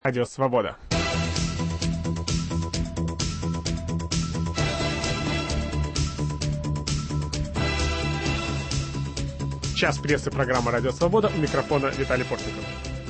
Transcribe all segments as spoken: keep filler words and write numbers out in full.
Радио Свобода. Час прессы, программа «Радио Свобода». У микрофона Виталий Портников.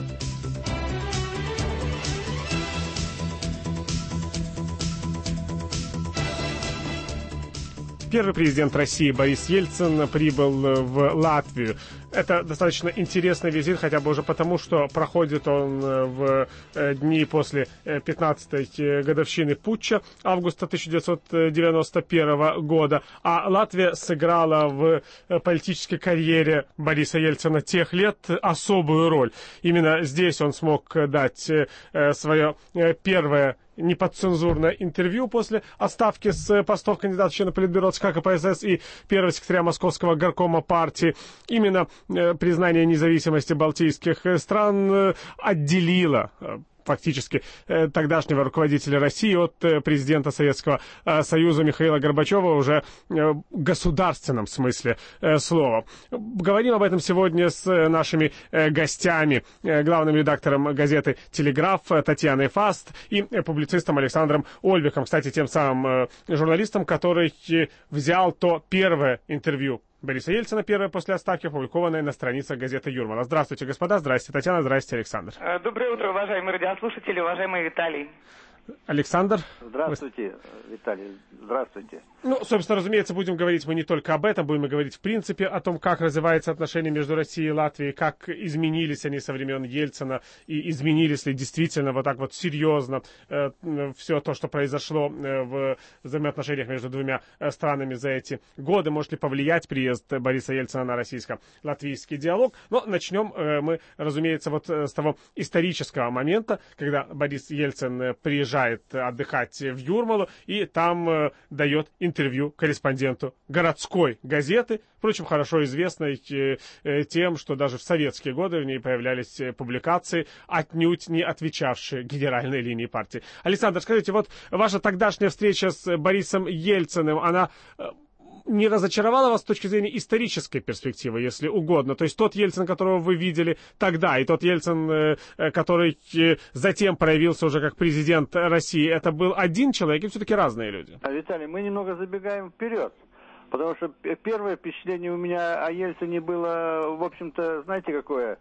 Первый президент России Борис Ельцин прибыл в Латвию. Это достаточно интересный визит, хотя бы уже потому, что проходит он в дни после пятнадцатой годовщины путча августа тысяча девятьсот девяносто первого года. А Латвия сыграла в политической карьере Бориса Ельцина тех лет особую роль. Именно здесь он смог дать свое первое неподцензурное интервью после отставки с постов кандидата в члены Политбюро ЦК КПСС и первого секретаря Московского горкома партии. Именно э, признание независимости балтийских стран э, отделило э, фактически э, тогдашнего руководителя России от э, президента Советского э, Союза Михаила Горбачева уже э, в государственном смысле э, слова. Говорим об этом сегодня с э, нашими э, гостями, э, главным редактором газеты «Телеграф» Татьяной Фаст и э, публицистом Александром Ольбихом, кстати, тем самым э, журналистом, который э, взял то первое интервью Бориса Ельцина, первое после отставки, опубликованное на страницах газеты «Юрмала». Здравствуйте, господа. Здравствуйте, Татьяна. Здравствуйте, Александр. Доброе утро, уважаемые радиослушатели, уважаемый Виталий. Александр. Здравствуйте, Виталий. Здравствуйте. Ну, собственно, разумеется, будем говорить мы не только об этом, будем говорить, в принципе, о том, как развиваются отношения между Россией и Латвией, как изменились они со времен Ельцина, и изменились ли действительно вот так вот серьезно э, все то, что произошло э, в взаимоотношениях между двумя э, странами за эти годы, может ли повлиять приезд Бориса Ельцина на российско-латвийский диалог. Но начнем э, мы, разумеется, вот э, с того исторического момента, когда Борис Ельцин э, приезжает отдыхать в Юрмалу и там э, дает интервью корреспонденту городской газеты, впрочем, хорошо известной э, э, тем, что даже в советские годы в ней появлялись э, публикации, отнюдь не отвечавшие генеральной линии партии. Александр, скажите, вот ваша тогдашняя встреча с Борисом Ельциным, она э, не разочаровала вас с точки зрения исторической перспективы, если угодно? То есть тот Ельцин, которого вы видели тогда, и тот Ельцин, который затем проявился уже как президент России, это был один человек или все-таки разные люди? А, Виталий, мы немного забегаем вперед, потому что первое впечатление у меня о Ельцине было, в общем-то, знаете, какое?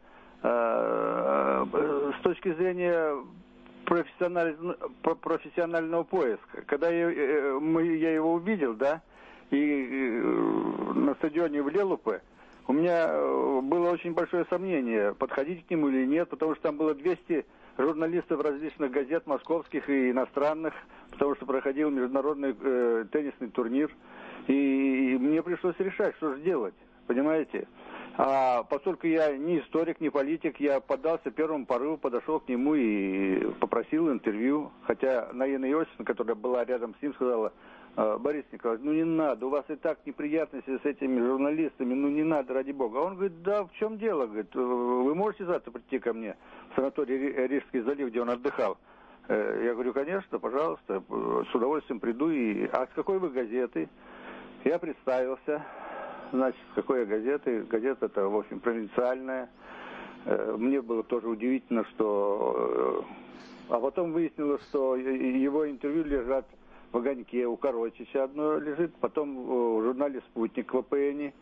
С точки зрения профессионального, профессионального поиска. Когда я, мы, я его увидел, да, и на стадионе в Лелупе у меня было очень большое сомнение, подходить к нему или нет, потому что там было двести журналистов различных газет, московских и иностранных, потому что проходил международный э, теннисный турнир, и мне пришлось решать, что же делать, понимаете? А поскольку я не историк, не политик, я поддался первому порыву, подошел к нему и попросил интервью, хотя Наина Иосифовна, которая была рядом с ним, сказала: Борис Николаевич, ну не надо, у вас и так неприятности с этими журналистами, ну не надо, ради бога. А он говорит: да, в чем дело? Говорит, вы можете завтра прийти ко мне в санаторий Рижский залив, где он отдыхал? Я говорю: конечно, пожалуйста, с удовольствием приду. И... А с какой вы газеты? Я представился, значит, с какой я газеты. Газета это, в общем, провинциальная. Мне было тоже удивительно, что... А потом выяснилось, что его интервью лежат в «Огоньке», у Коротича одно лежит, потом в журнале «Спутник» в вэ пэ эне.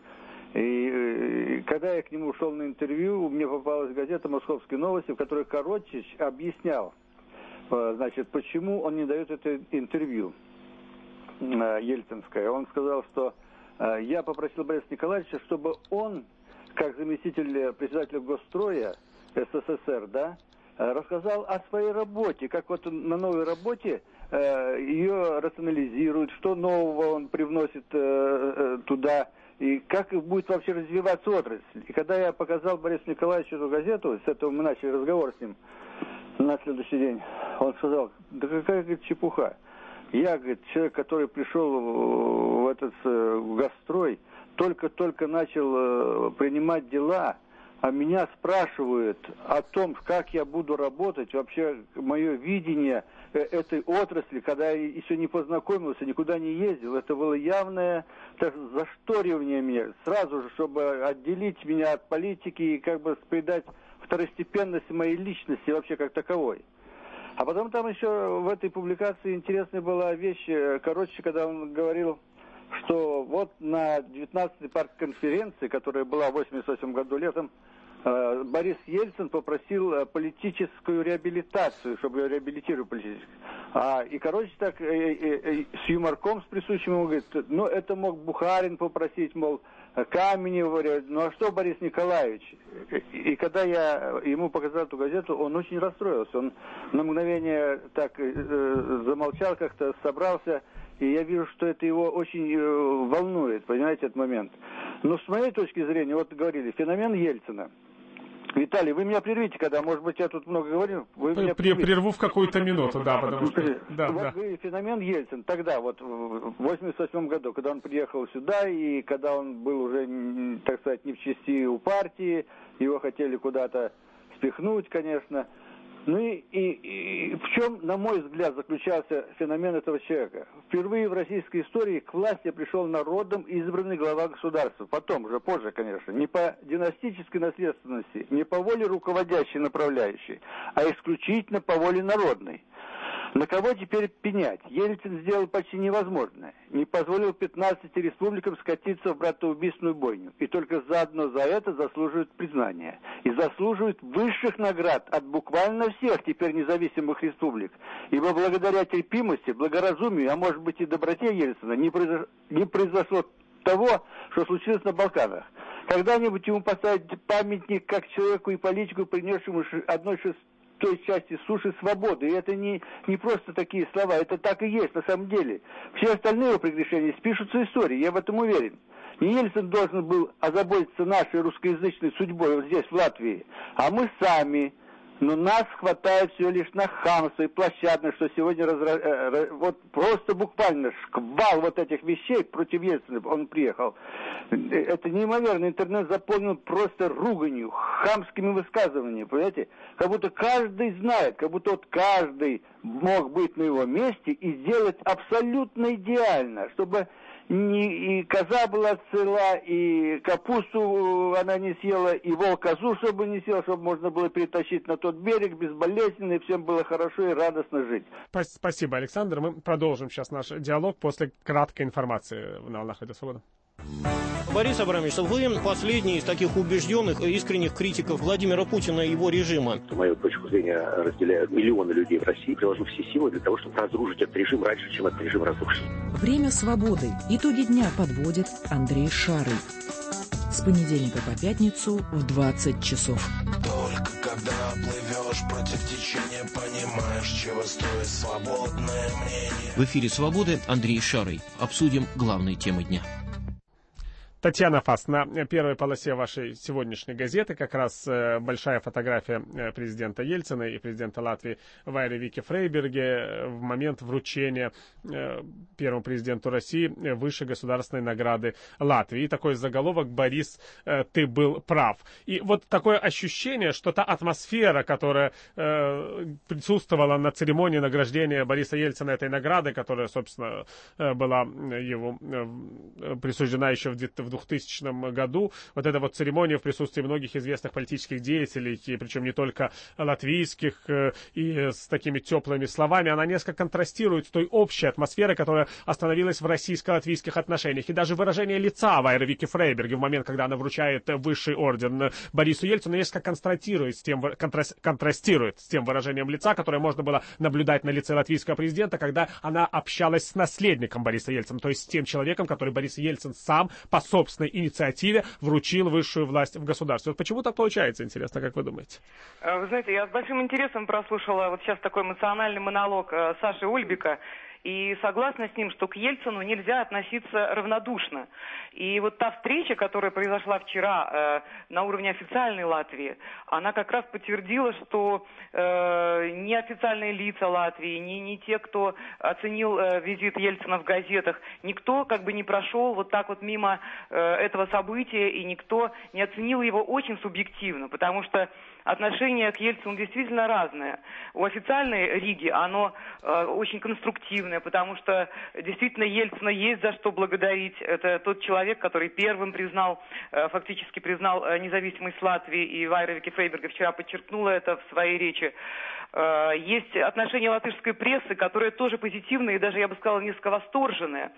И, и когда я к нему ушел на интервью, мне попалась газета «Московские новости», в которой Коротич объяснял, значит, почему он не дает это интервью ельцинское. Он сказал, что я попросил Бориса Николаевича, чтобы он, как заместитель председателя Госстроя эс эс эс эр, да, рассказал о своей работе, как вот на новой работе ее рационализирует, что нового он привносит э, туда, и как будет вообще развиваться отрасль. И когда я показал Борису Николаевичу эту газету, с этого мы начали разговор с ним на следующий день, он сказал: да какая, говорит, чепуха. Я, говорит, человек, который пришел в этот в Госстрой, только-только начал принимать дела, а меня спрашивают о том, как я буду работать, вообще мое видение этой отрасли, когда я еще не познакомился, никуда не ездил. Это было явное так, зашторивание меня, сразу же, чтобы отделить меня от политики и как бы придать второстепенность моей личности вообще как таковой. А потом там еще в этой публикации интересная была вещь, короче, когда он говорил, что вот на девятнадцатой партконференции, которая была в восемьдесят восьмом году летом, Борис Ельцин попросил политическую реабилитацию, чтобы ее реабилитировали политически. А, и, короче, так, э, э, с юморком, с присущим ему, говорит, ну, это мог Бухарин попросить, мол, Каменев, говорят, ну, а что Борис Николаевич? И, и когда я ему показал эту газету, он очень расстроился. Он на мгновение так э, замолчал, как-то собрался, и я вижу, что это его очень э, волнует, понимаете, этот момент. Но с моей точки зрения, вот говорили, феномен Ельцина. Виталий, вы меня прервите, когда, может быть, я тут много говорю. Вы меня прервите. Прерву в какую-то минуту, да, потому что... Да, вот да. Вы, феномен Ельцин, тогда, вот в восемьдесят восьмом году, когда он приехал сюда, и когда он был уже, так сказать, не в части у партии, его хотели куда-то спихнуть, конечно. Ну и, и, и в чем, на мой взгляд, заключался феномен этого человека? Впервые в российской истории к власти пришел народом избранный глава государства. Потом, уже позже, конечно, не по династической наследственности, не по воле руководящей направляющей, а исключительно по воле народной. На кого теперь пенять? Ельцин сделал почти невозможное. Не позволил пятнадцати республикам скатиться в братоубийственную бойню. И только заодно за это заслуживают признания. И заслуживают высших наград от буквально всех теперь независимых республик. Ибо благодаря терпимости, благоразумию, а может быть и доброте Ельцина, не, произош... не произошло того, что случилось на Балканах. Когда-нибудь ему поставить памятник как человеку и политику, принесшему одной шестой той части суши свободы. И это не, не просто такие слова, это так и есть на самом деле. Все остальные его прегрешения спишутся историей, я в этом уверен. Не Ельцин должен был озаботиться нашей русскоязычной судьбой вот здесь, в Латвии, а мы сами. Но нас хватает все лишь на хамство и площадность, что сегодня разра... э, вот просто буквально шквал вот этих вещей против Ельцина, он приехал. Это неимоверно, интернет заполнен просто руганью, хамскими высказываниями, понимаете? Как будто каждый знает, как будто вот каждый мог быть на его месте и сделать абсолютно идеально, чтобы не, и коза была цела, и капусту она не съела, и волк козу, чтобы не съел, чтобы можно было перетащить на тот берег безболезненно, и всем было хорошо и радостно жить. Спасибо, Александр. Мы продолжим сейчас наш диалог после краткой информации на «Волнах Радио Свобода». Борис Абрамович, вы последний из таких убежденных и искренних критиков Владимира Путина и его режима. Мою точку зрения разделяют миллионы людей в России. Приложу все силы для того, чтобы разрушить этот режим раньше, чем этот режим разрушен. Время свободы. Итоги дня подводит Андрей Шарый. С понедельника по пятницу в двадцать часов. Только когда плывешь против течения, понимаешь, чего стоит свободное мнение. В эфире «Свободы» Андрей Шарый. Обсудим главные темы дня. Татьяна Фас, на первой полосе вашей сегодняшней газеты как раз э, большая фотография э, президента Ельцина и президента Латвии Вайри Вики Фрейберге в момент вручения э, первому президенту России высшей государственной награды Латвии. И такой заголовок «Борис, э, ты был прав». И вот такое ощущение, что та атмосфера, которая э, присутствовала на церемонии награждения Бориса Ельцина этой награды, которая, собственно, э, была ему э, присуждена еще в в двухтысячном году, вот эта вот церемония в присутствии многих известных политических деятелей, и причем не только латвийских, и с такими теплыми словами, она несколько контрастирует с той общей атмосферой, которая остановилась в российско-латвийских отношениях. И даже выражение лица Вайри Вики Фрейберге в момент, когда она вручает высший орден Борису Ельцину, несколько контрастирует с тем, контрастирует с тем выражением лица, которое можно было наблюдать на лице латвийского президента, когда она общалась с наследником Бориса Ельцина, то есть с тем человеком, который Борис Ельцин сам по собственной инициативе вручил высшую власть в государстве. Вот почему так получается, интересно, как вы думаете? Вы знаете, я с большим интересом прослушала вот сейчас такой эмоциональный монолог Саши Ульбика, и согласна с ним, что к Ельцину нельзя относиться равнодушно. И вот та встреча, которая произошла вчера э, на уровне официальной Латвии, она как раз подтвердила, что э, ни официальные лица Латвии, ни, ни те, кто оценил э, визит Ельцина в газетах, никто как бы не прошел вот так вот мимо э, этого события, и никто не оценил его очень субъективно, потому что отношение к Ельцину действительно разное. У официальной Риги оно э, очень конструктивное, потому что действительно Ельцина есть за что благодарить. Это тот человек, который первым признал, э, фактически признал э, независимость Латвии, и Вайри Вики Фрейберге вчера подчеркнула это в своей речи. Есть отношение латышской прессы, которое тоже позитивное и даже, я бы сказала, несколько восторженное.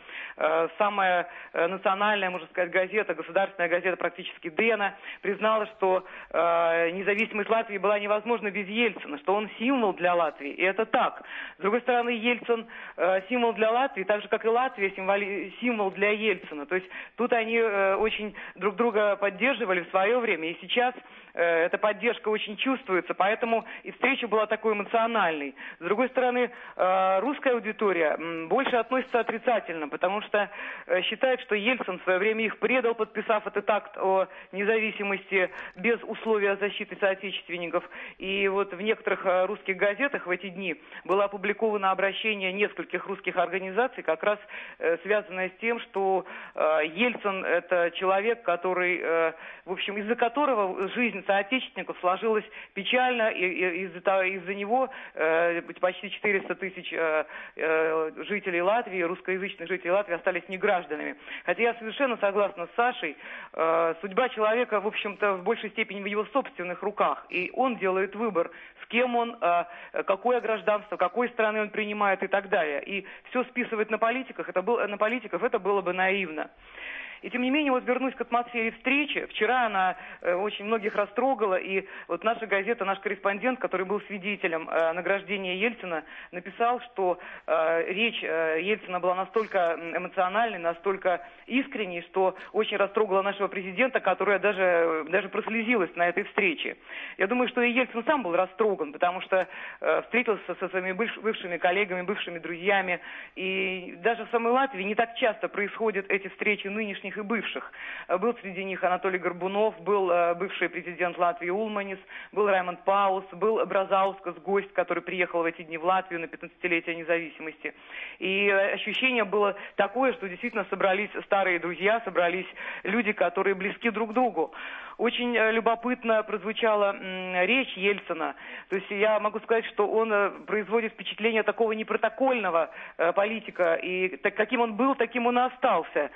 Самая национальная, можно сказать, газета, государственная газета практически Дена, признала, что независимость Латвии была невозможна без Ельцина, что он символ для Латвии. И это так. С другой стороны, Ельцин символ для Латвии, так же, как и Латвия символ для Ельцина. То есть тут они очень друг друга поддерживали в свое время, и сейчас эта поддержка очень чувствуется, поэтому и встреча была такой эмоциональной. С другой стороны, русская аудитория больше относится отрицательно, потому что считает, что Ельцин в свое время их предал, подписав этот акт о независимости без условия защиты соотечественников. И вот в некоторых русских газетах в эти дни было опубликовано обращение нескольких русских организаций, как раз связанное с тем, что Ельцин – это человек, который, в общем, из-за которого жизнь соотечественников сложилась печально, и, и из-за, из-за него э, почти четыреста тысяч э, э, жителей Латвии, русскоязычных жителей Латвии остались негражданами. Хотя я совершенно согласна с Сашей, э, судьба человека, в общем-то, в большей степени в его собственных руках, и он делает выбор, с кем он, э, какое гражданство, какой страны он принимает и так далее. И все списывать на политиках, это был, на политиков, это было бы наивно. И тем не менее, вот вернусь к атмосфере встречи. Вчера она э, очень многих растрогала, и вот наша газета, наш корреспондент, который был свидетелем э, награждения Ельцина, написал, что э, речь э, Ельцина была настолько эмоциональной, настолько искренней, что очень растрогала нашего президента, которая даже, даже прослезилась на этой встрече. Я думаю, что и Ельцин сам был растроган, потому что э, встретился со своими бывшими коллегами, бывшими друзьями, и даже в самой Латвии не так часто происходят эти встречи нынешних и бывших. Был среди них Анатолий Горбунов, был э, бывший президент Латвии Улманис, был Раймонд Паус, был Бразаускас, гость, который приехал в эти дни в Латвию на пятнадцатилетие независимости. И ощущение было такое, что действительно собрались старые друзья, собрались люди, которые близки друг к другу. Очень э, любопытно прозвучала м, речь Ельцина. То есть я могу сказать, что он э, производит впечатление такого непротокольного э, политика, и так, каким он был, таким он и остался.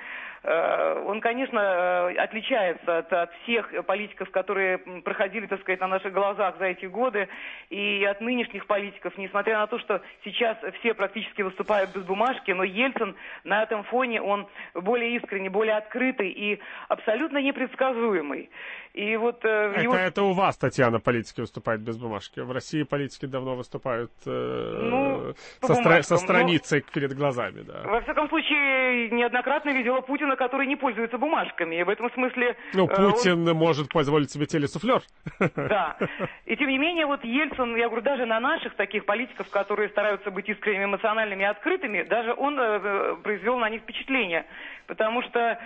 Он, конечно, отличается от, от всех политиков, которые проходили, так сказать, на наших глазах за эти годы, и от нынешних политиков, несмотря на то, что сейчас все практически выступают без бумажки, но Ельцин на этом фоне, он более искренний, более открытый и абсолютно непредсказуемый. И вот, это, его... это у вас, Татьяна, политики выступают без бумажки. В России политики давно выступают э, ну, со, стра- со страницей но... перед глазами. Да. Во всяком случае, неоднократно видела Путина, который не пользуется бумажками. И в этом смысле... Ну, Путин он... может позволить себе телесуфлер. Да. И тем не менее, вот Ельцин, я говорю, даже на наших таких политиков, которые стараются быть искренними, эмоциональными и открытыми, даже он э, произвел на них впечатление. Потому что...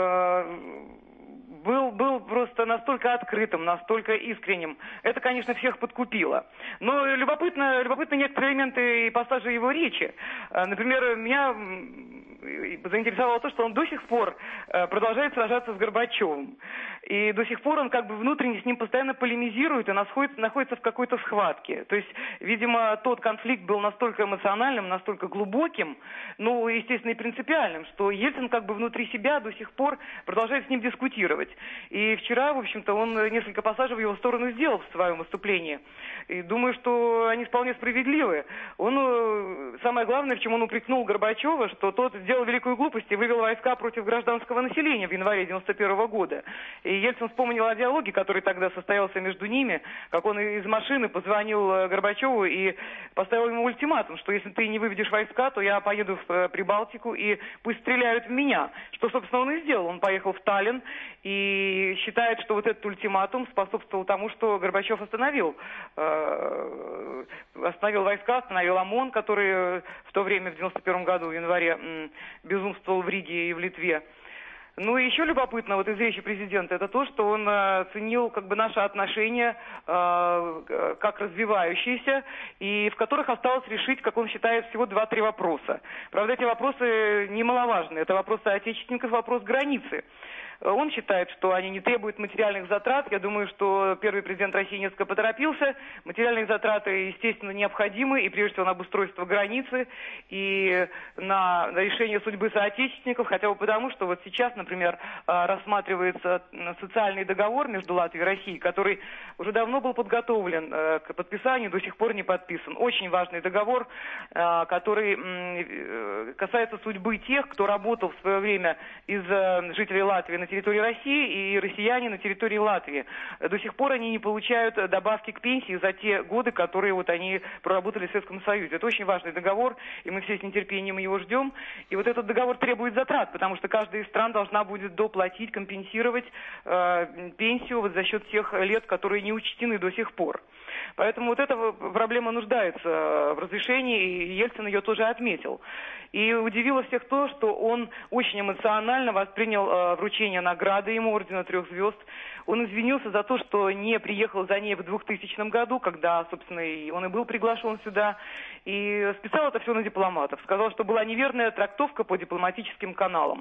Э, Был, был просто настолько открытым, настолько искренним. Это, конечно, всех подкупило. Но любопытно, любопытны некоторые элементы и пассажи его речи. Например, меня заинтересовало то, что он до сих пор продолжает сражаться с Горбачевым. И до сих пор он как бы внутренне с ним постоянно полемизирует и находится, находится в какой-то схватке. То есть, видимо, тот конфликт был настолько эмоциональным, настолько глубоким, ну, естественно, и принципиальным, что Ельцин как бы внутри себя до сих пор продолжает с ним дискутировать. И вчера, в общем-то, он несколько пассажей в его сторону сделал в своем выступлении. И думаю, что они вполне справедливы. Он, самое главное, в чем он упрекнул Горбачева, что тот сделал великую глупость и вывел войска против гражданского населения в январе девяносто первого года. И Ельцин вспомнил о диалоге, который тогда состоялся между ними, как он из машины позвонил Горбачеву и поставил ему ультиматум, что если ты не выведешь войска, то я поеду в Прибалтику и пусть стреляют в меня. Что, собственно, он и сделал. Он поехал в Таллин и считает, что вот этот ультиматум способствовал тому, что Горбачев остановил, э, остановил войска, остановил ОМОН, который в то время, в девяносто первом году, в январе, м, безумствовал в Риге и в Литве. Ну и еще любопытно вот из речи президента, это то, что он э, ценил как бы наши отношения э, как развивающиеся, и в которых осталось решить, как он считает, всего два-три вопроса. Правда, эти вопросы немаловажны. Это вопросы отечественников, вопрос границы. Он считает, что они не требуют материальных затрат. Я думаю, что первый президент России несколько поторопился. Материальные затраты, естественно, необходимы, и прежде всего на обустройство границы, и на решение судьбы соотечественников, хотя бы потому, что вот сейчас, например, рассматривается социальный договор между Латвией и Россией, который уже давно был подготовлен к подписанию, до сих пор не подписан. Очень важный договор, который касается судьбы тех, кто работал в свое время из жителей Латвии на территории России, и россияне на территории Латвии. До сих пор они не получают добавки к пенсии за те годы, которые вот они проработали в Советском Союзе. Это очень важный договор, и мы все с нетерпением его ждем. И вот этот договор требует затрат, потому что каждая из стран должна будет доплатить, компенсировать э, пенсию вот за счет тех лет, которые не учтены до сих пор. Поэтому вот эта проблема нуждается в разрешении, и Ельцин ее тоже отметил. И удивило всех то, что он очень эмоционально воспринял э, вручение награды ему, ордена трех звезд. Он извинился за то, что не приехал за ней в двухтысячном году, когда, собственно, и он и был приглашен сюда. И списал это все на дипломатов. Сказал, что была неверная трактовка по дипломатическим каналам.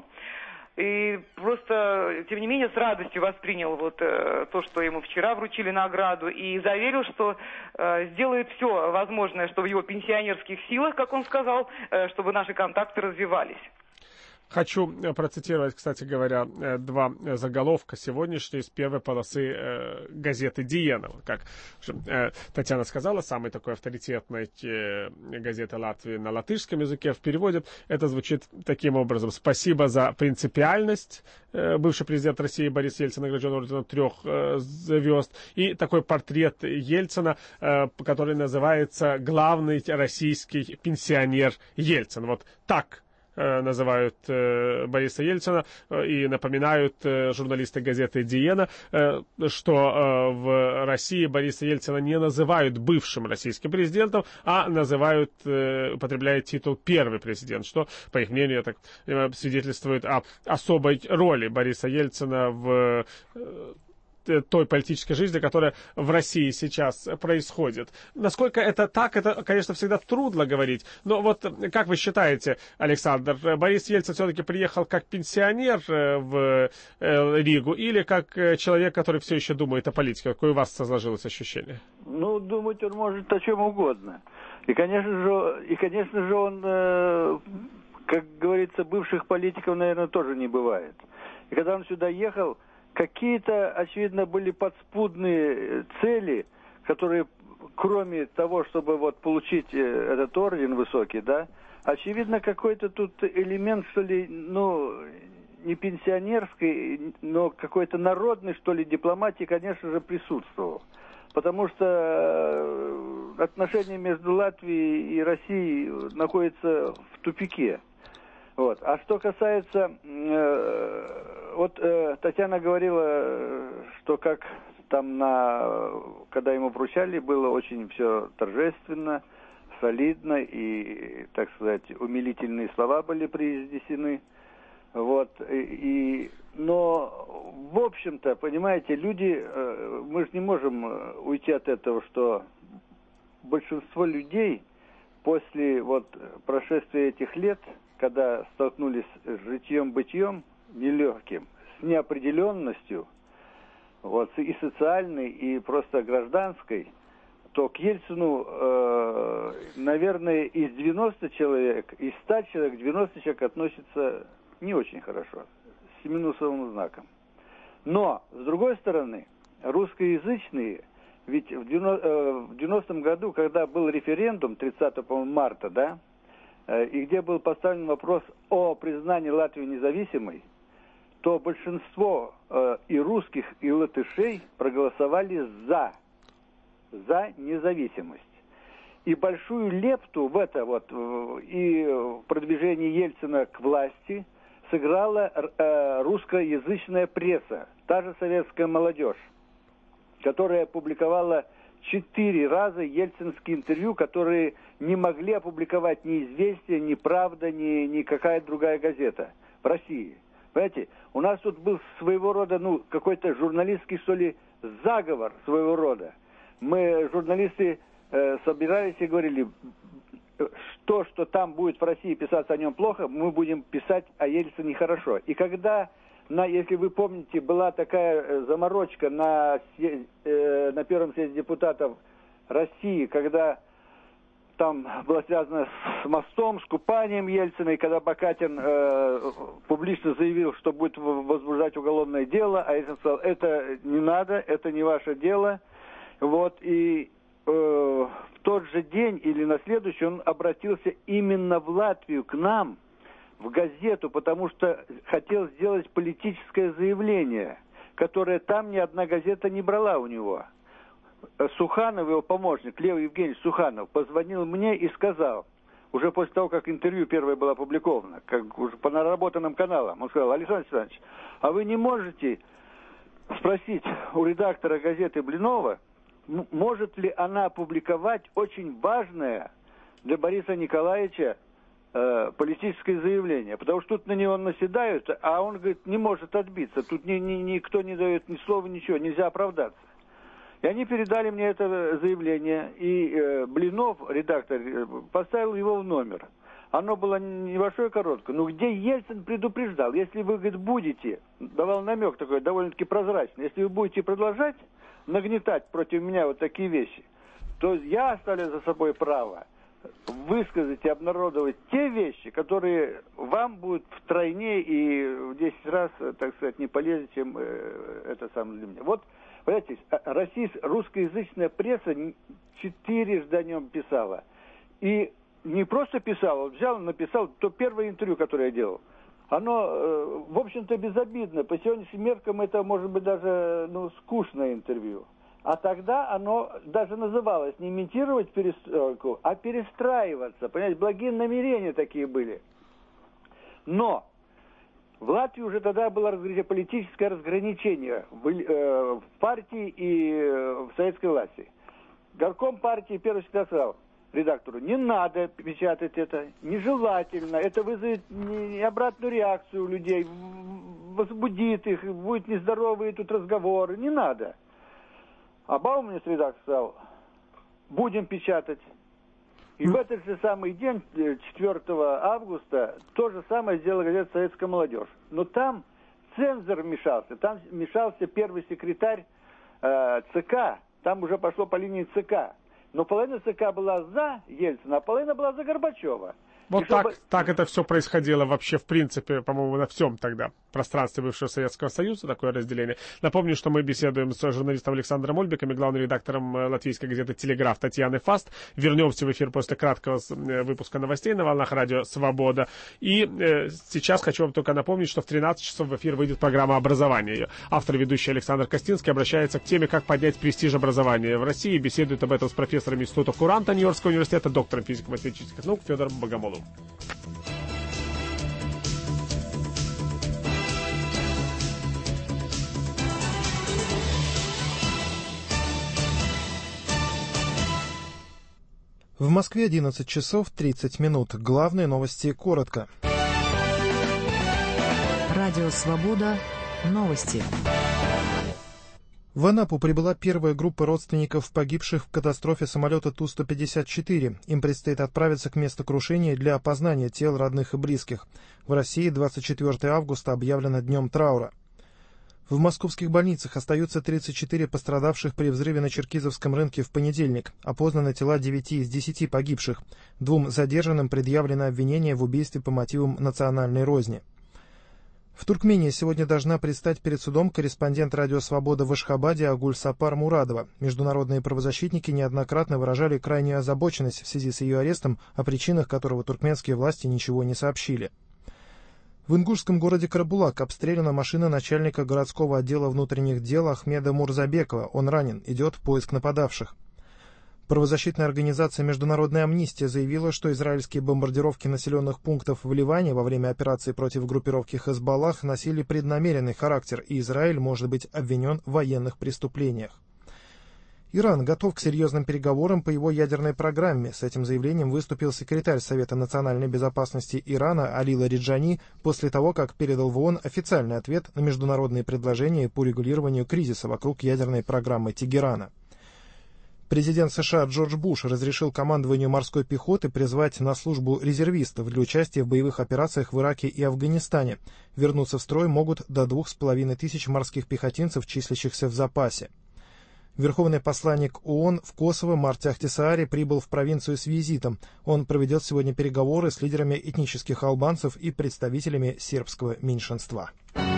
И просто, тем не менее, с радостью воспринял вот э, то, что ему вчера вручили награду, и заверил, что э, сделает все возможное, что в его пенсионерских силах, как он сказал, э, чтобы наши контакты развивались. Хочу процитировать, кстати говоря, два заголовка сегодняшней с первой полосы э, газеты «Диена». Как э, Татьяна сказала, самой такой авторитетной э, газеты Латвии на латышском языке в переводе. Это звучит таким образом. «Спасибо за принципиальность». Э, бывший президент России Борис Ельцин награжден орденом трех э, звезд. И такой портрет Ельцина, э, который называется «Главный российский пенсионер Ельцин». Вот так называют э, Бориса Ельцина э, и напоминают э, журналисты газеты «Диена», э, что э, в России Бориса Ельцина не называют бывшим российским президентом, а называют, э, употребляют титул «первый президент», что, по их мнению, так, э, свидетельствует о особой роли Бориса Ельцина в э, той политической жизни, которая в России сейчас происходит. Насколько это так, это, конечно, всегда трудно говорить. Но вот как вы считаете, Александр, Борис Ельцин все-таки приехал как пенсионер в Ригу или как человек, который все еще думает о политике? Какое у вас сложилось ощущение? Ну, думать он может о чем угодно. И, конечно же, и, конечно же он, как говорится, бывших политиков, наверное, тоже не бывает. И когда он сюда ехал, какие-то, очевидно, были подспудные цели, которые, кроме того, чтобы вот получить этот орден высокий, да, очевидно, какой-то тут элемент, что ли, ну, не пенсионерской, но какой-то народной, что ли, дипломатии, конечно же, присутствовал. Потому что отношения между Латвией и Россией находятся в тупике. Вот. А что касается, э, вот э, Татьяна говорила, что как там на, когда ему вручали, было очень все торжественно, солидно и, так сказать, умилительные слова были произнесены. Вот. И, и, но, в общем-то, понимаете, люди, э, мы же не можем уйти от этого, что большинство людей после вот прошествия этих лет, когда столкнулись с житьем-бытием нелегким, с неопределенностью, вот, и социальной, и просто гражданской, то к Ельцину, э, наверное, из девяноста человек, из ста человек, девяносто человек относятся не очень хорошо, с минусовым знаком. Но, с другой стороны, русскоязычные, ведь в девяностом году, когда был референдум, тридцатого марта, да, и где был поставлен вопрос о признании Латвии независимой, то большинство э, и русских, и латышей проголосовали за, за независимость. И большую лепту в это вот, и в продвижении Ельцина к власти сыграла э, русскоязычная пресса, та же советская молодежь, которая опубликовала четыре раза ельцинские интервью, которые не могли опубликовать ни «Известия», ни «Правда», ни, ни какая другая газета в России. Понимаете, у нас тут был своего рода, ну, какой-то журналистский, что ли, заговор своего рода. Мы, журналисты, э, собирались и говорили, что, что там будет в России писаться о нем плохо, мы будем писать о Ельцине хорошо. И когда на, если вы помните, была такая заморочка на, э, на первом съезде депутатов России, когда там было связано с мостом, с купанием Ельцина, и когда Бакатин э, публично заявил, что будет возбуждать уголовное дело, а Ельцин сказал, это не надо, это не ваше дело. Вот, и э, в тот же день или на следующий он обратился именно в Латвию, к нам, в газету, потому что хотел сделать политическое заявление, которое там ни одна газета не брала у него. Суханов, его помощник, Лев Евгеньевич Суханов, позвонил мне и сказал, уже после того, как интервью первое было опубликовано, как уже по наработанным каналам, он сказал, Александр Александрович, а вы не можете спросить у редактора газеты Блинова, может ли она опубликовать очень важное для Бориса Николаевича э, политическое заявление? Потому что тут на него наседают, а он, говорит, не может отбиться. Тут ни, ни, никто не дает ни слова, ничего, нельзя оправдаться. И они передали мне это заявление, и э, Блинов, редактор, поставил его в номер. Оно было небольшое, короткое, но где Ельцин предупреждал, если вы, говорит, будете, давал намек такой довольно-таки прозрачный, если вы будете продолжать нагнетать против меня вот такие вещи, то я оставлю за собой право высказать и обнародовать те вещи, которые вам будут втройне и в десять раз, так сказать, не полезнее, чем э, это самое для меня. Вот, понимаете, российская, русскоязычная пресса четырежды о нем писала. И не просто писала, вот взял, написал то первое интервью, которое я делал. Оно, э, в общем-то, безобидно. По сегодняшним меркам это, может быть, даже ну, скучное интервью. А тогда оно даже называлось не имитировать перестройку, а перестраиваться. Понимаете, благие намерения такие были. Но в Латвии уже тогда было политическое разграничение в, э, в партии и э, в советской власти. Горком партии первый всегда сказал редактору, не надо печатать это, нежелательно, это вызовет не обратную реакцию у людей, возбудит их, будут нездоровые тут разговоры, не надо. А Бауманис редактор сказал, будем печатать. И в этот же самый день, четвёртого августа, то же самое сделала газета «Советская молодежь». Но там цензор вмешался, там вмешался первый секретарь э, ЦК, там уже пошло по линии ЦК. Но половина ЦК была за Ельцина, а половина была за Горбачева. Вот и так, чтобы... так это все происходило вообще, в принципе, по-моему, на всем тогда пространстве бывшего Советского Союза, такое разделение. Напомню, что мы беседуем с журналистом Александром Ольбиком и главным редактором латвийской газеты «Телеграф» Татьяной Фаст. Вернемся в эфир после краткого выпуска новостей на волнах радио «Свобода». И э, сейчас хочу вам только напомнить, что в тринадцать часов в эфир выйдет программа «Образование». Автор и ведущий Александр Костинский обращается к теме, как поднять престиж образования в России. Беседует об этом с профессором Института Куранта Нью-Йоркского университета, доктором физико-математических наук Федором Богомоловым. В Москве одиннадцать часов тридцать минут. Главные новости коротко. Радио «Свобода». Новости. В Анапу прибыла первая группа родственников погибших в катастрофе самолета Ту сто пятьдесят четыре. Им предстоит отправиться к месту крушения для опознания тел родных и близких. В России двадцать четвёртого августа объявлено днем траура. В московских больницах остаются тридцать четыре пострадавших при взрыве на Черкизовском рынке в понедельник. Опознаны тела девяти из десяти погибших. Двум задержанным предъявлено обвинение в убийстве по мотивам национальной розни. В Туркмении сегодня должна предстать перед судом корреспондент «Радио Свобода» в Ашхабаде Агуль Сапар Мурадова. Международные правозащитники неоднократно выражали крайнюю озабоченность в связи с ее арестом, о причинах которого туркменские власти ничего не сообщили. В ингушском городе Карабулак обстреляна машина начальника городского отдела внутренних дел Ахмеда Мурзабекова. Он ранен. Идет поиск нападавших. Правозащитная организация «Международная амнистия» заявила, что израильские бомбардировки населенных пунктов в Ливане во время операции против группировки Хезболлах носили преднамеренный характер, и Израиль может быть обвинен в военных преступлениях. Иран готов к серьезным переговорам по его ядерной программе. С этим заявлением выступил секретарь Совета национальной безопасности Ирана Али Лариджани после того, как передал в ООН официальный ответ на международные предложения по регулированию кризиса вокруг ядерной программы Тегерана. Президент США Джордж Буш разрешил командованию морской пехоты призвать на службу резервистов для участия в боевых операциях в Ираке и Афганистане. Вернуться в строй могут до двух с половиной тысяч морских пехотинцев, числящихся в запасе. Верховный посланник ООН в Косово Марти Ахтисаари прибыл в провинцию с визитом. Он проведет сегодня переговоры с лидерами этнических албанцев и представителями сербского меньшинства.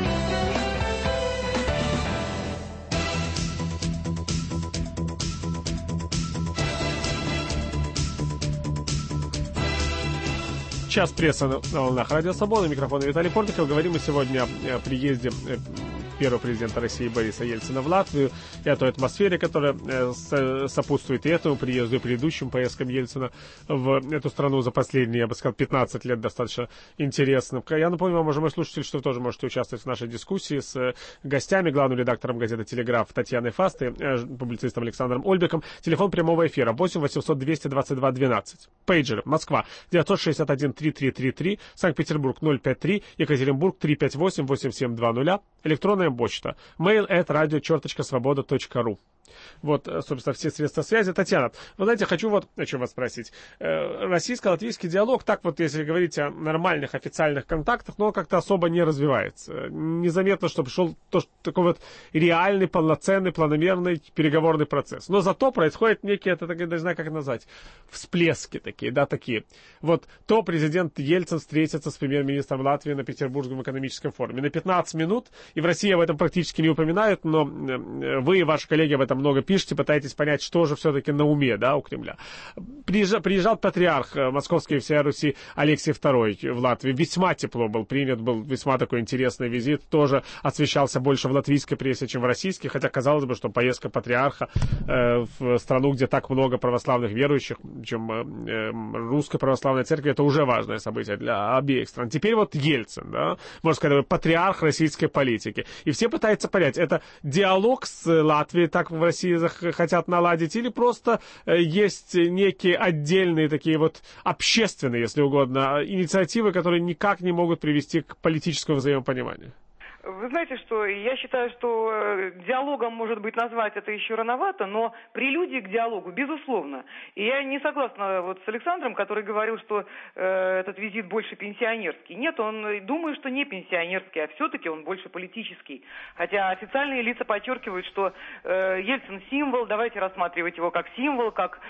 Час пресса на волнах Радио Свобода. Микрофон Виталий Портников. Говорим мы сегодня о приезде первого президента России Бориса Ельцина в Латвию и о той атмосфере, которая сопутствует и этому приезду, и предыдущим поездкам Ельцина в эту страну за последние, я бы сказал, пятнадцать лет достаточно интересным. Я напомню вам, уважаемые слушатели, что вы тоже можете участвовать в нашей дискуссии с гостями, главным редактором газеты «Телеграф» Татьяной Фаст и публицистом Александром Ольбеком. Телефон прямого эфира восемь восемьсот двести двадцать два двенадцать. Пейджер Москва девятьсот шестьдесят один тридцать три тридцать три, Санкт-Петербург ноль пять три, Екатеринбург три пять восемь восемь семь два ноль, электронная почта mail at radio черточка свобода точка ру. Вот, собственно, все средства связи. Татьяна, вы знаете, хочу вот о чем вас спросить. Российско-латвийский диалог, так вот, если говорить о нормальных официальных контактах, но он как-то особо не развивается. Незаметно, чтобы шел то, такой вот реальный, полноценный, планомерный переговорный процесс. Но зато происходит некие, это, я даже знаю, как назвать, всплески такие, да, такие. Вот то президент Ельцин встретится с премьер-министром Латвии на Петербургском экономическом форуме. На пятнадцать минут, и в России об этом практически не упоминают, но вы и ваши коллеги об этом много пишете, пытаетесь понять, что же все-таки на уме, да, у Кремля. Приезжал, приезжал патриарх Московской и всей Руси Алексий второй в Латвии. Весьма тепло был принят, был весьма такой интересный визит. Тоже освещался больше в латвийской прессе, чем в российской, хотя казалось бы, что поездка патриарха э, в страну, где так много православных верующих, чем э, русская православная церковь, это уже важное событие для обеих стран. Теперь вот Ельцин, да, можно сказать, патриарх российской политики. И все пытаются понять, это диалог с Латвией, так в России хотят наладить, или просто есть некие отдельные такие вот общественные, если угодно, инициативы, которые никак не могут привести к политическому взаимопониманию? Вы знаете, что я считаю, что диалогом, может быть, назвать это еще рановато, но прелюдия к диалогу, безусловно. И я не согласна вот с Александром, который говорил, что э, этот визит больше пенсионерский. Нет, он, думаю, что не пенсионерский, а все-таки он больше политический. Хотя официальные лица подчеркивают, что э, Ельцин символ, давайте рассматривать его как символ, как,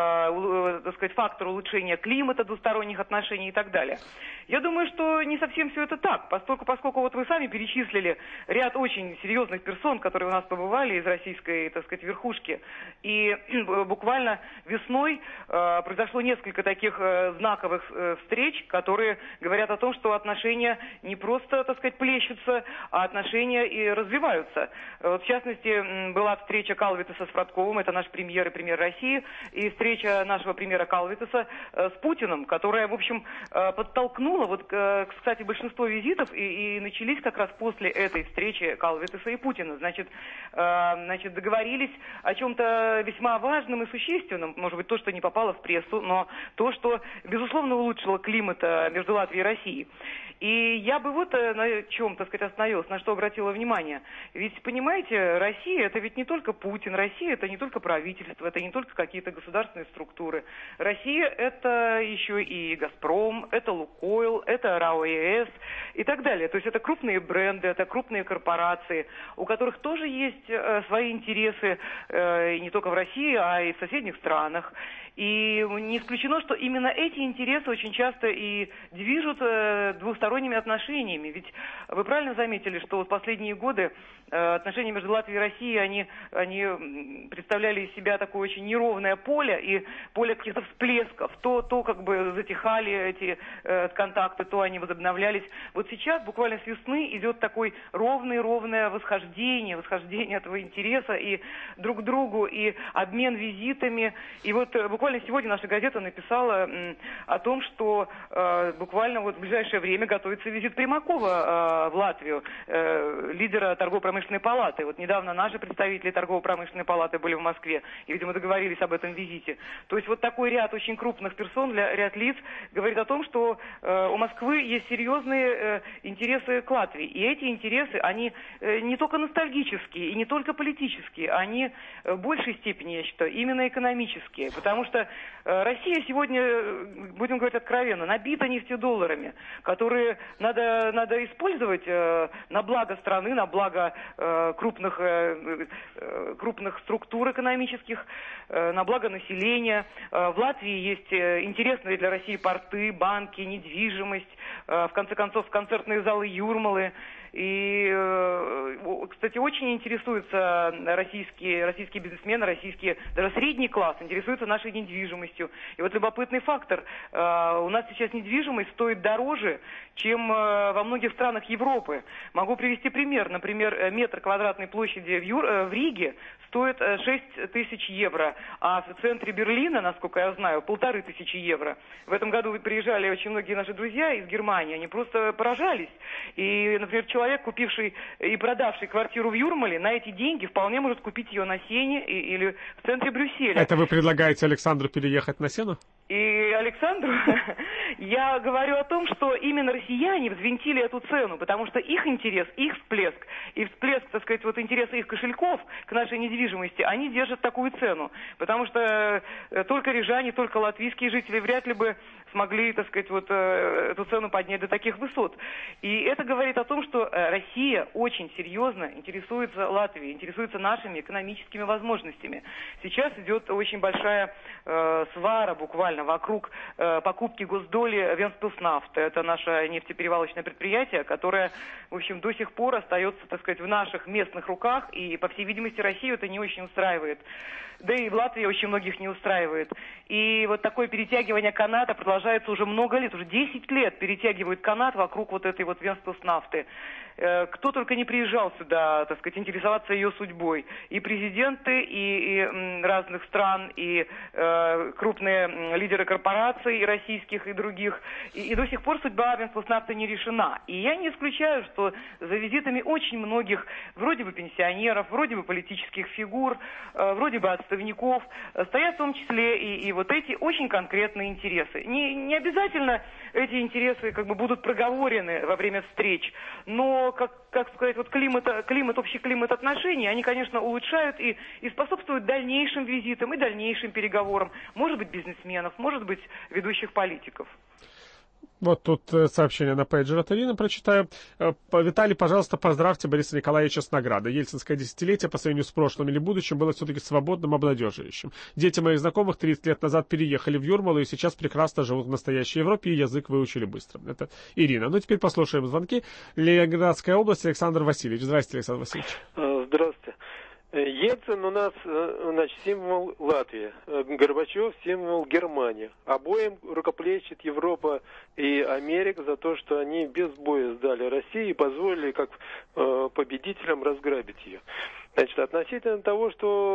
э, так сказать, фактор улучшения климата, двусторонних отношений и так далее. Я думаю, что не совсем все это так, поскольку, поскольку вот вы сами перечислили ряд очень серьезных персон, которые у нас побывали из российской, так сказать, верхушки. И буквально весной э, произошло несколько таких э, знаковых э, встреч, которые говорят о том, что отношения не просто, так сказать, плещутся, а отношения и развиваются. Вот, в частности, была встреча Калвитеса с Фродковым, это наш премьер и премьер России, и встреча нашего премьера Калвитеса э, с Путиным, которая, в общем, э, подтолкнула, вот, э, кстати, большинство визитов и, и начались как раз после После этой встречи Калвитеса и Путина. Значит, э, значит, договорились о чем-то весьма важном и существенном. Может быть, то, что не попало в прессу, но то, что, безусловно, улучшило климат между Латвией и Россией. И я бы вот на чем, так сказать, остановилась, на что обратила внимание. Ведь, понимаете, Россия — это ведь не только Путин, Россия — это не только правительство, это не только какие-то государственные структуры. Россия — это еще и «Газпром», это «Лукойл», это РАО-ЕС и так далее. То есть это крупные бренды, это крупные корпорации, у которых тоже есть э, свои интересы э, не только в России, а и в соседних странах. И не исключено, что именно эти интересы очень часто и движут э, двусторонними отношениями. Ведь вы правильно заметили, что вот последние годы э, отношения между Латвией и Россией, они, они представляли из себя такое очень неровное поле, и поле каких-то всплесков. То, то как бы затихали эти э, контакты, то они возобновлялись. Вот сейчас, буквально с весны, идет такое ровное-ровное восхождение, восхождение этого интереса и друг к другу, и обмен визитами. И вот буквально буквально сегодня наша газета написала м, о том, что э, буквально вот в ближайшее время готовится визит Примакова э, в Латвию, э, лидера торгово-промышленной палаты. Вот недавно наши представители торгово-промышленной палаты были в Москве и, видимо, договорились об этом визите. То есть вот такой ряд очень крупных персон, для, ряд лиц говорит о том, что э, у Москвы есть серьезные э, интересы к Латвии. И эти интересы, они э, не только ностальгические и не только политические, они в большей степени, я считаю, именно экономические. Потому что э, Россия сегодня, будем говорить откровенно, набита нефтедолларами, которые надо, надо использовать э, на благо страны, на благо э, крупных, э, э, крупных структур экономических, э, на благо населения. Э, в Латвии есть э, интересные для России порты, банки, недвижимость, э, в конце концов, концертные залы Юрмалы. И, кстати, очень интересуются российские, российские бизнесмены, российские, даже средний класс, интересуются нашей недвижимостью. И вот любопытный фактор. У нас сейчас недвижимость стоит дороже, чем во многих странах Европы. Могу привести пример. Например, метр квадратной площади в, Юр... в Риге стоит шесть тысяч евро, а в центре Берлина, насколько я знаю, полторы тысячи евро. В этом году приезжали очень многие наши друзья из Германии, они просто поражались. И, например, человек, купивший и продавший квартиру в Юрмале, на эти деньги вполне может купить ее на Сене или в центре Брюсселя. Это вы предлагаете Александру переехать на Сену? И Александру я говорю о том, что именно россияне взвинтили эту цену, потому что их интерес, их всплеск и всплеск, так сказать, вот интереса их кошельков к нашей недвижимости, они держат такую цену. Потому что только рижане, только латвийские жители вряд ли бы смогли, так сказать, вот эту цену поднять до таких высот. И это говорит о том, что Россия очень серьезно интересуется Латвией, интересуется нашими экономическими возможностями. Сейчас идет очень большая э, свара буквально вокруг э, покупки госдоли Венспилснафт. Это наше нефтеперевалочное предприятие, которое, в общем, до сих пор остается, так сказать, в наших местных руках, и, по всей видимости, Россию это не очень устраивает. Да и в Латвии очень многих не устраивает. И вот такое перетягивание каната продолжается уже много лет, уже десять лет перетягивают канат вокруг вот этой вот Венспилснафты. Кто только не приезжал сюда, так сказать, интересоваться ее судьбой. И президенты, и, и разных стран, и э, крупные лидеры корпораций, и российских, и других. И, и до сих пор судьба Венспилснафты не решена. И я не исключаю, что за визитами очень многих, вроде бы пенсионеров, вроде бы политических фигур, э, вроде бы отставников, э, стоят в том числе и, и вот эти очень конкретные интересы. Не, не обязательно эти интересы как бы будут проговорены во время встреч, но Как, как сказать, вот климат, климат, общий климат отношений, они, конечно, улучшают и, и способствуют дальнейшим визитам и дальнейшим переговорам. Может быть, бизнесменов, может быть, ведущих политиков. Вот тут сообщение на пейджер от Ирины прочитаю. Виталий, пожалуйста, поздравьте Бориса Николаевича с наградой. Ельцинское десятилетие по сравнению с прошлым или будущим было все-таки свободным, обнадеживающим. Дети моих знакомых тридцать лет назад переехали в Юрмалу и сейчас прекрасно живут в настоящей Европе и язык выучили быстро. Это Ирина. Ну, теперь послушаем звонки. Ленинградская область, Александр Васильевич. Здравствуйте, Александр Васильевич. Здравствуйте. Ельцин у нас, значит, символ Латвии, Горбачев символ Германии. Обоим рукоплещет Европа и Америка за то, что они без боя сдали России и позволили как победителям разграбить ее. Значит, относительно того,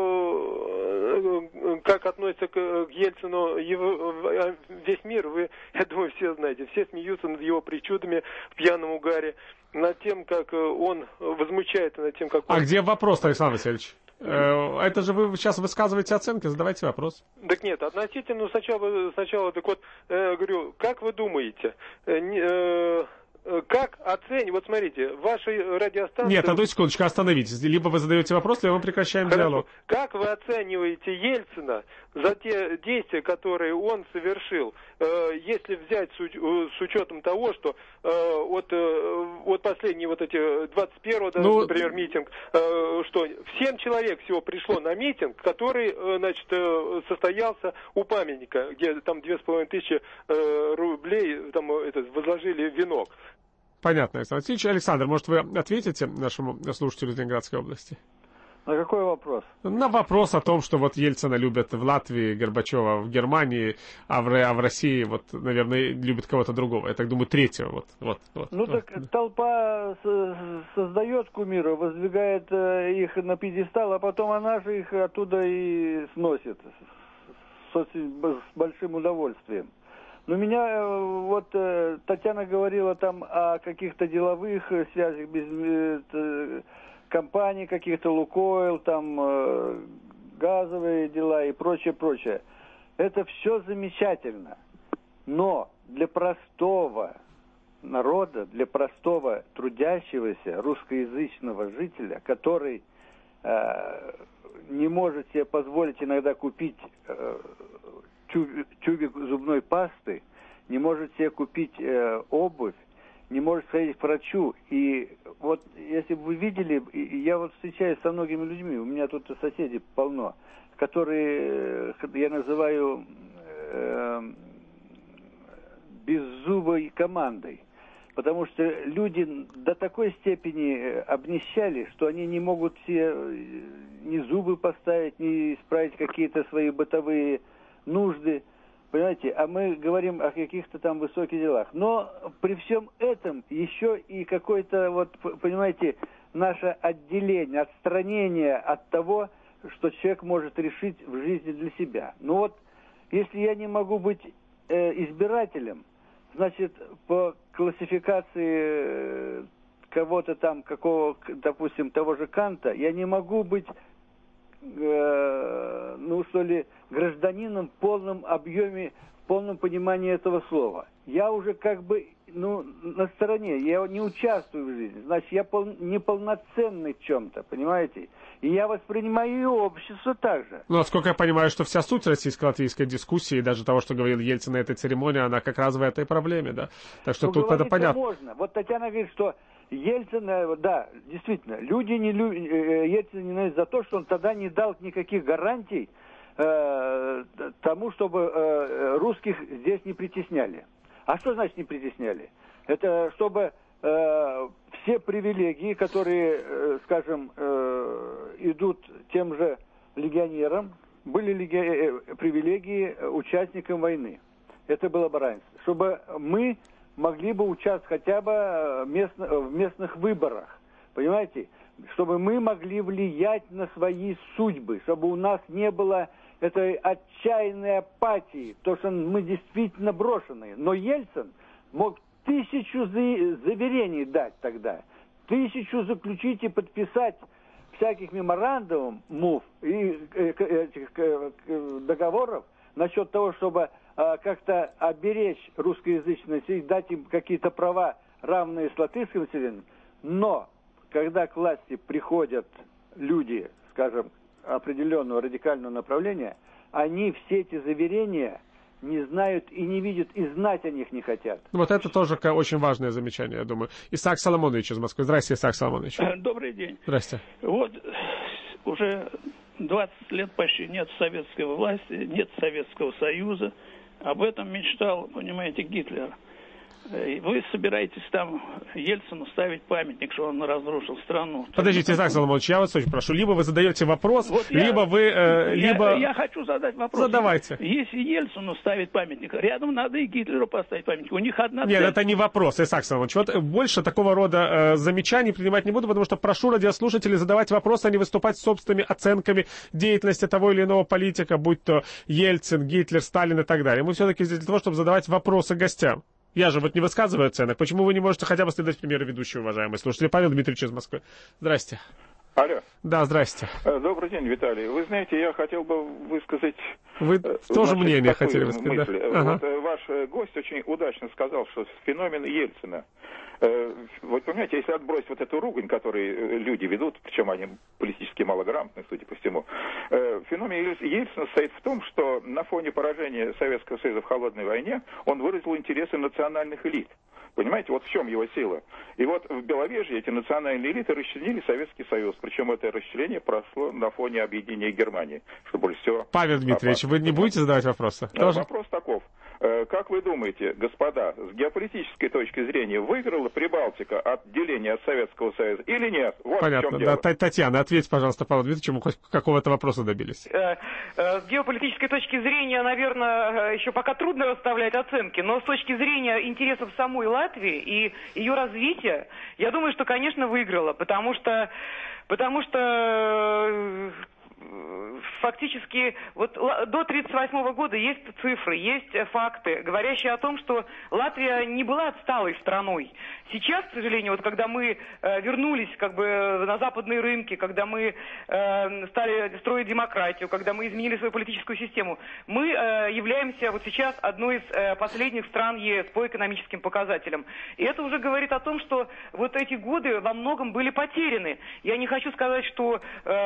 что как относится к Ельцину его, весь мир, вы, я думаю, все знаете. Все смеются над его причудами в пьяном угаре, над тем, как он возмущается, над тем, как он... А где вопрос, Александр Васильевич? Это же вы сейчас высказываете оценки, задавайте вопрос. Так нет, относительно, ну, сначала, сначала так вот, э, говорю, как вы думаете... Э, Как оценивать? Вот смотрите, вашей радиостанции... Нет, одну секундочку, остановитесь. Либо вы задаете вопрос, либо мы прекращаем Хорошо. диалог. Как вы оцениваете Ельцина за те действия, которые он совершил, э, если взять с, с учетом того, что э, вот, э, вот последние вот эти двадцать первого, ну... например, митинг, э, что семь человек всего пришло на митинг, который, э, значит, э, состоялся у памятника, где там две с половиной тысячи э, рублей там, это, возложили венок. Понятно, Александр Васильевич. Александр, может, вы ответите нашему слушателю из Ленинградской области? На какой вопрос? На вопрос о том, что вот Ельцина любят в Латвии, Горбачева в Германии, а в, а в России, вот, наверное, любят кого-то другого. Я так думаю, третьего. Вот, вот, вот, ну вот. так толпа создает кумиров, воздвигает их на пьедестал, а потом она же их оттуда и сносит с очень с большим удовольствием. Но меня вот Татьяна говорила там о каких-то деловых связях без э, компаний, каких-то Лукойл, там э, газовые дела и прочее, прочее. Это все замечательно. Но для простого народа, для простого трудящегося русскоязычного жителя, который э, не может себе позволить иногда купить э, тюбик зубной пасты, не может себе купить э, обувь, не может сходить к врачу. И вот если бы вы видели, я вот встречаюсь со многими людьми, у меня тут соседи полно, которые я называю э, беззубой командой. Потому что люди до такой степени обнищали, что они не могут все ни зубы поставить, ни исправить какие-то свои бытовые нужды, понимаете, а мы говорим о каких-то там высоких делах. Но при всем этом еще и какое-то, вот, понимаете, наше отделение, отстранение от того, что человек может решить в жизни для себя. Ну вот, если я не могу быть э, избирателем, значит, по классификации кого-то там, какого, допустим, того же Канта, я не могу быть Э, ну, что ли, гражданином в полном объеме, в полном понимании этого слова. Я уже как бы, ну, на стороне, я не участвую в жизни, значит, я пол, неполноценный в чем-то, понимаете? И я воспринимаю и общество так же. Ну, насколько я понимаю, что вся суть российско-латвийской дискуссии, даже того, что говорил Ельцин на этой церемонии, она как раз в этой проблеме, да? Так что ну, тут это понятно. Можно. Вот Татьяна говорит, что Ельцин, да, действительно, люди не лю... Ельцин ненавидят за то, что он тогда не дал никаких гарантий э, тому, чтобы э, русских здесь не притесняли. А что значит не притесняли? Это чтобы э, все привилегии, которые, э, скажем, э, идут тем же легионерам, были леги... э, привилегии участникам войны. Это было бы равенство. Чтобы мы могли бы участвовать хотя бы местно, в местных выборах, понимаете? Чтобы мы могли влиять на свои судьбы, чтобы у нас не было этой отчаянной апатии, то, что мы действительно брошенные. Но Ельцин мог тысячу заверений дать тогда, тысячу заключить и подписать всяких меморандумов и этих договоров насчет того, чтобы как-то оберечь русскоязычность и дать им какие-то права, равные с латышским населением. Но, когда к власти приходят люди, скажем, определенного радикального направления, они все эти заверения не знают и не видят, и знать о них не хотят. Вот это тоже очень важное замечание, я думаю. Исаак Соломонович из Москвы. Здрасте, Исаак Соломонович. Добрый день. Здрасте. Вот уже двадцать лет почти нет советской власти, нет Советского Союза. Об этом мечтал, понимаете, Гитлер. Вы собираетесь там Ельцину ставить памятник, что он разрушил страну. Подождите, Исаак Соломонович, я вас очень прошу. Либо вы задаете вопрос, вот либо я, вы... Э, я, либо... я хочу задать вопрос. Задавайте. Если Ельцину ставить памятник, рядом надо и Гитлеру поставить памятник. У них одна цель. Нет, это не вопрос, Исаак Соломонович. Вот больше такого рода э, замечаний принимать не буду, потому что прошу радиослушателей задавать вопросы, а не выступать с собственными оценками деятельности того или иного политика, будь то Ельцин, Гитлер, Сталин и так далее. Мы все-таки здесь для того, чтобы задавать вопросы гостям. Я же вот не высказываю оценок. Почему вы не можете хотя бы следовать примеру ведущего, уважаемые слушатели? Павел Дмитриевич из Москвы. Здрасте. Алло. Да, здрасте. Добрый день, Виталий. Вы знаете, я хотел бы высказать... Вы тоже мнение хотели высказать, мысль. Да? Вот ага. Ваш гость очень удачно сказал, что феномен Ельцина. Вот понимаете, если отбросить вот эту ругань, которую люди ведут, причем они политически малограмотны, судя по всему, феномен Ельцина состоит в том, что на фоне поражения Советского Союза в холодной войне он выразил интересы национальных элит. Понимаете, вот в чем его сила. И вот в Беловежье эти национальные элиты расчленили Советский Союз. Причем это расчленение прошло на фоне объединения Германии. Что больше всего... Павел Дмитриевич, вы не будете задавать вопросы? Тоже? Вопрос таков. Как вы думаете, господа, с геополитической точки зрения выиграла Прибалтика от деления от Советского Союза или нет? Вот понятно. В чем дело. Да, Татьяна, ответьте, пожалуйста, Павел Дмитриевич, мы хоть какого-то вопроса добились. С геополитической точки зрения, наверное, еще пока трудно расставлять оценки, но с точки зрения интересов самой Латвии и ее развития, я думаю, что, конечно, выиграла, потому что, потому что фактически вот до тридцать восьмого года есть цифры, есть факты, говорящие о том, что Латвия не была отсталой страной. Сейчас, к сожалению, вот когда мы э, вернулись как бы на западные рынки, когда мы э, стали строить демократию, когда мы изменили свою политическую систему, мы э, являемся вот сейчас одной из э, последних стран ЕС по экономическим показателям. И это уже говорит о том, что вот эти годы во многом были потеряны. Я не хочу сказать, что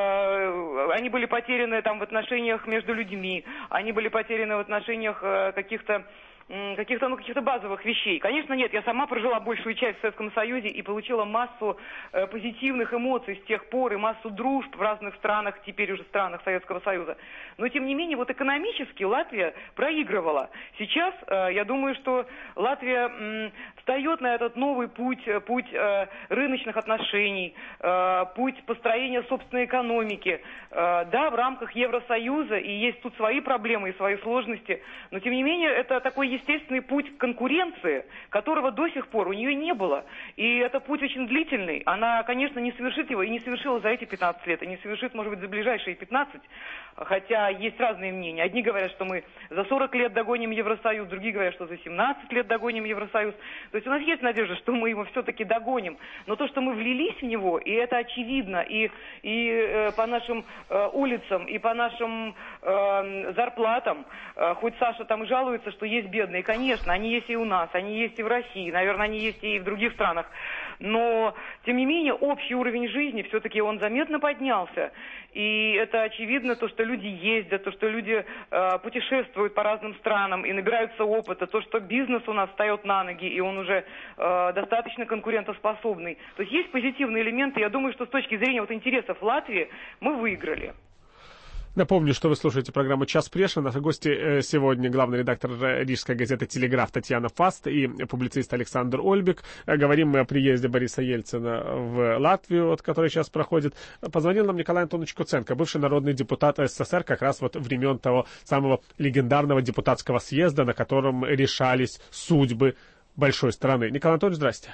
э, они были потеряны там в отношениях между людьми, они были потеряны в отношениях э, каких-то каких-то ну, каких-то базовых вещей. Конечно, нет, я сама прожила большую часть в Советском Союзе и получила массу э, позитивных эмоций с тех пор и массу дружб в разных странах, теперь уже странах Советского Союза. Но, тем не менее, вот экономически Латвия проигрывала. Сейчас, э, я думаю, что Латвия э, встает на этот новый путь, путь э, рыночных отношений, э, путь построения собственной экономики. Э, да, в рамках Евросоюза, и есть тут свои проблемы и свои сложности, но, тем не менее, это такой естественный путь конкуренции, которого до сих пор у нее не было. И это путь очень длительный. Она, конечно, не совершит его и не совершила за эти пятнадцать лет, и не совершит, может быть, за ближайшие пятнадцать. Хотя есть разные мнения. Одни говорят, что мы за сорок лет догоним Евросоюз, другие говорят, что за семнадцать лет догоним Евросоюз. То есть у нас есть надежда, что мы его все-таки догоним. Но то, что мы влились в него, и это очевидно, и, и э, по нашим э, улицам, и по нашим э, зарплатам, э, хоть Саша там и жалуется, что есть бедные, и, конечно, они есть и у нас, они есть и в России, наверное, они есть и в других странах. Но, тем не менее, общий уровень жизни все-таки он заметно поднялся. И это очевидно, то, что люди ездят, то, что люди э, путешествуют по разным странам и набираются опыта, то, что бизнес у нас встает на ноги, и он уже э, достаточно конкурентоспособный. То есть есть позитивные элементы. Я думаю, что с точки зрения вот интересов Латвии мы выиграли. Напомню, что вы слушаете программу «Час Прешна». Наши гости сегодня главный редактор рижской газеты «Телеграф» Татьяна Фаст и публицист Александр Ольбик. Говорим мы о приезде Бориса Ельцина в Латвию, вот, который сейчас проходит. Позвонил нам Николай Антонович Куценко, бывший народный депутат СССР, как раз вот времен того самого легендарного депутатского съезда, на котором решались судьбы большой страны. Николай Антонович, здрасте.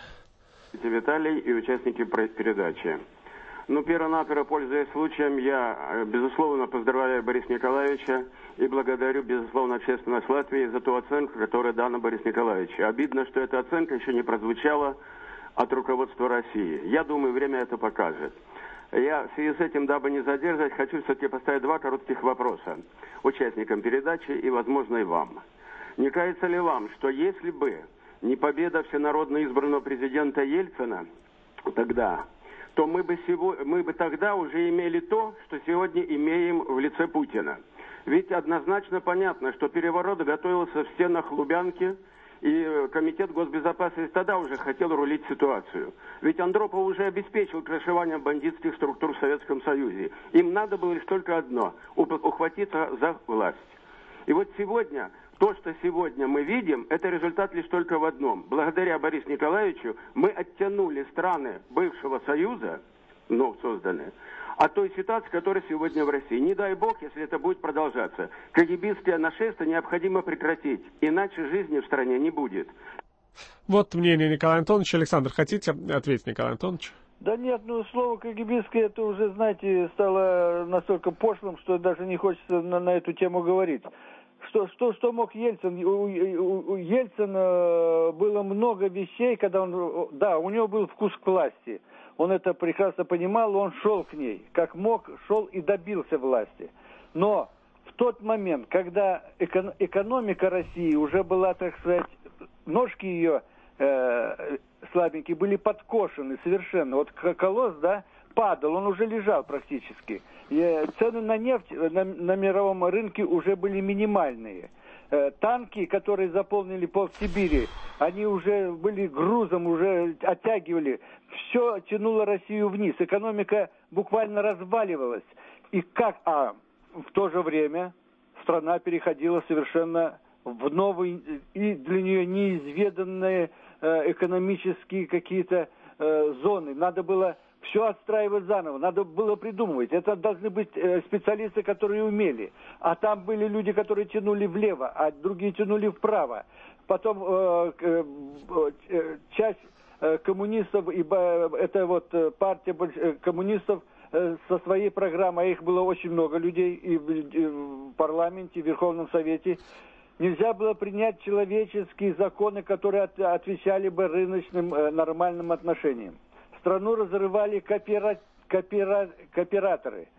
Виталий и участники передачи. Ну, перво-наперво, пользуясь случаем, я, безусловно, поздравляю Бориса Николаевича и благодарю, безусловно, общественность Латвии за ту оценку, которая дана Борису Николаевичу. Обидно, что эта оценка еще не прозвучала от руководства России. Я думаю, время это покажет. Я в связи с этим, дабы не задерживать, хочу все-таки поставить два коротких вопроса участникам передачи и, возможно, и вам. Не кажется ли вам, что если бы не победа всенародно избранного президента Ельцина тогда, то мы бы, сегодня, мы бы тогда уже имели то, что сегодня имеем в лице Путина. Ведь однозначно понятно, что переворот готовился в стенах Лубянки, и Комитет госбезопасности тогда уже хотел рулить ситуацию. Ведь Андропов уже обеспечил крышевание бандитских структур в Советском Союзе. Им надо было лишь только одно – ухватиться за власть. И вот сегодня, то, что сегодня мы видим, это результат лишь только в одном. Благодаря Борису Николаевичу мы оттянули страны бывшего Союза, вновь созданные, от той ситуации, которая сегодня в России. Не дай бог, если это будет продолжаться. КГБистское нашествие необходимо прекратить, иначе жизни в стране не будет. Вот мнение Николая Антоновича. Александр, хотите ответить, Николай Антонович? Да нет, ну слово КГБистское, это уже, знаете, стало настолько пошлым, что даже не хочется на, на эту тему говорить. Что, что, что мог Ельцин? У, у, у Ельцина было много вещей, когда он... Да, у него был вкус к власти. Он это прекрасно понимал, он шел к ней. Как мог, шел и добился власти. Но в тот момент, когда эко, экономика России уже была, так сказать, ножки ее э, слабенькие были подкошены совершенно. Вот колосс, да, падал, он уже лежал практически. И цены на нефть на, на мировом рынке уже были минимальные. Э, танки, которые заполнили полсибири, они уже были грузом, уже оттягивали. Все тянуло Россию вниз. Экономика буквально разваливалась. И как... А в то же время страна переходила совершенно в новые и для нее неизведанные э, экономические какие-то э, зоны. Надо было все отстраивать заново, надо было придумывать. Это должны быть э, специалисты, которые умели. А там были люди, которые тянули влево, а другие тянули вправо. Потом э, э, э, часть э, коммунистов, ибо это вот партия коммунистов со своей программой, а их было очень много людей и в парламенте, и в Верховном Совете, нельзя было принять человеческие законы, которые отвечали бы рыночным нормальным отношениям. Страну разрывали коопера... Коопера... кооператоры.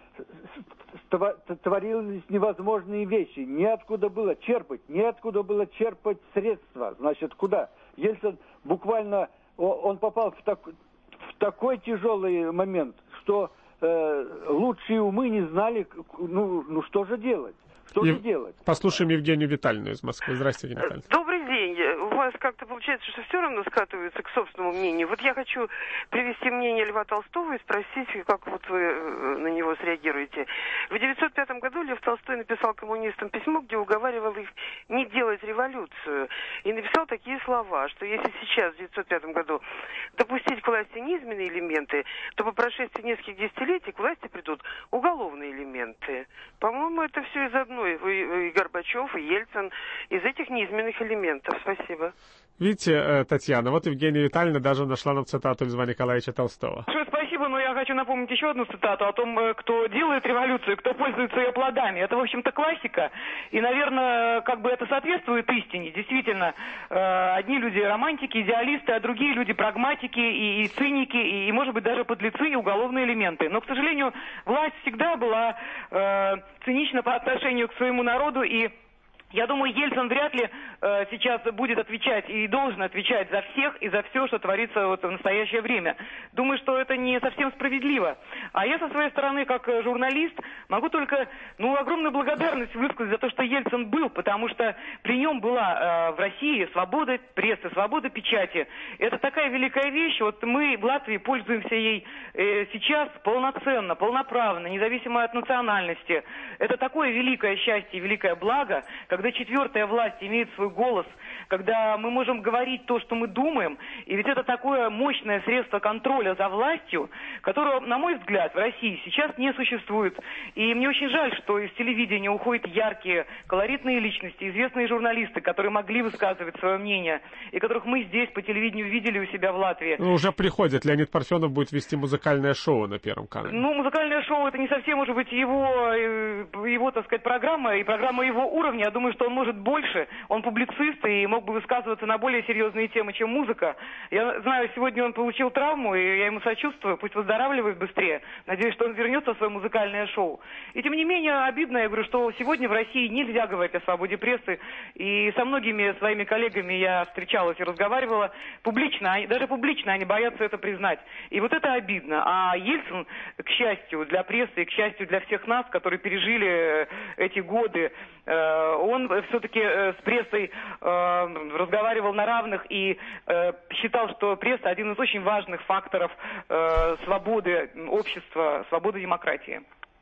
Творились невозможные вещи. Неоткуда было черпать, неоткуда было черпать средства. Значит, куда? Ельцин буквально, он попал в, так... в такой тяжелый момент, что э, лучшие умы не знали, ну, ну что же делать. Что И... же делать? Послушаем Евгению Витальевну из Москвы. Здравствуйте, Евгения Витальевна. Добрый день. У вас как-то получается, что все равно скатывается к собственному мнению. Вот я хочу привести мнение Льва Толстого и спросить, как вот вы на него среагируете. В девятьсот пятом году Лев Толстой написал коммунистам письмо, где уговаривал их не делать революцию. И написал такие слова, что если сейчас, в девятьсот пятом году, допустить к власти низменные элементы, то по прошествии нескольких десятилетий к власти придут уголовные элементы. По-моему, это все из одной. Вы, и Горбачев, и Ельцин из этих низменных элементов. Спасибо. Видите, Татьяна, вот Евгения Витальевна даже нашла нам цитату Льва Николаевича Толстого. Большое спасибо, но я хочу напомнить еще одну цитату о том, кто делает революцию, кто пользуется ее плодами. Это, в общем-то, классика. И, наверное, как бы это соответствует истине. Действительно, одни люди романтики, идеалисты, а другие люди прагматики и, и циники, и, и, может быть, даже подлецы и уголовные элементы. Но, к сожалению, власть всегда была э, цинична по отношению к своему народу, и я думаю, Ельцин вряд ли э, сейчас будет отвечать и должен отвечать за всех и за все, что творится вот в настоящее время. Думаю, что это не совсем справедливо. А я со своей стороны, как журналист, могу только ну, огромную благодарность высказать за то, что Ельцин был, потому что при нем была э, в России свобода прессы, свобода печати. Это такая великая вещь. Вот мы в Латвии пользуемся ей э, сейчас полноценно, полноправно, независимо от национальности. Это такое великое счастье, великое благо, когда четвертая власть имеет свой голос, когда мы можем говорить то, что мы думаем, и ведь это такое мощное средство контроля за властью, которого, на мой взгляд, в России сейчас не существует. И мне очень жаль, что из телевидения уходят яркие, колоритные личности, известные журналисты, которые могли высказывать свое мнение, и которых мы здесь по телевидению видели у себя в Латвии. Ну, уже приходит. Леонид Парфенов будет вести музыкальное шоу на Первом канале. Ну, музыкальное шоу — это не совсем, может быть, его, его, так сказать, программа, и программа его уровня. Я думаю, что он может больше, он публицист и мог бы высказываться на более серьезные темы, чем музыка. Я знаю, сегодня он получил травму, и я ему сочувствую, пусть выздоравливает быстрее. Надеюсь, что он вернется в свое музыкальное шоу. И тем не менее, обидно, я говорю, что сегодня в России нельзя говорить о свободе прессы, и со многими своими коллегами я встречалась и разговаривала публично, даже публично они боятся это признать. И вот это обидно. А Ельцин, к счастью для прессы и к счастью для всех нас, которые пережили эти годы, он все-таки с прессой э, разговаривал на равных и э, считал, что пресса один из очень важных факторов э, свободы общества, свободы демократии.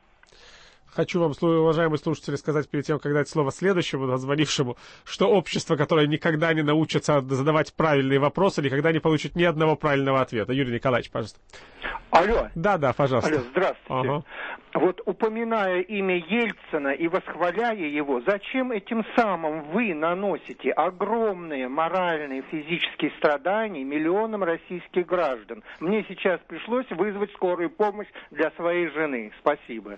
Хочу вам, уважаемые слушатели, сказать перед тем, как дать слово следующему звонившему, что общество, которое никогда не научится задавать правильные вопросы, никогда не получит ни одного правильного ответа. Юрий Николаевич, пожалуйста. Алло. Да, да, пожалуйста. Алло, здравствуйте. Ага. Вот упоминая имя Ельцина и восхваляя его, зачем этим самым вы наносите огромные моральные, физические страдания миллионам российских граждан? Мне сейчас пришлось вызвать скорую помощь для своей жены. Спасибо.